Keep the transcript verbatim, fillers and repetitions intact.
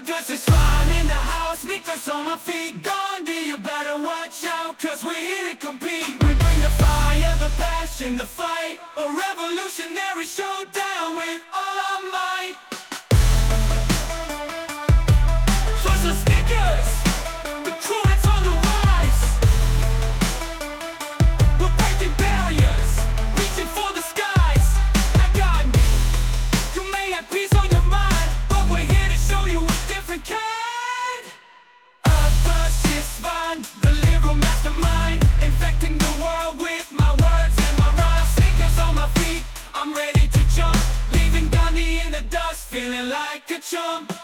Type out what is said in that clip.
This is fun in the house, sneakers on my feet. Gandhi, you better watch out, cause we're here to compete. We bring the fire, the passion, the fight. A revolutionary showdown with all our might. Trust the sneakers, the crew that's on the rise. We're breaking barriers, reaching for the skies. I got me, you may have peace on your mind, but we're here to show you a different kind. Earth versus fun, the lyrical mastermind, infecting the world with my words and my rhymes. Sneakers on my feet, I'm ready to jump, leaving Gandhi in the dust, feeling like a chump.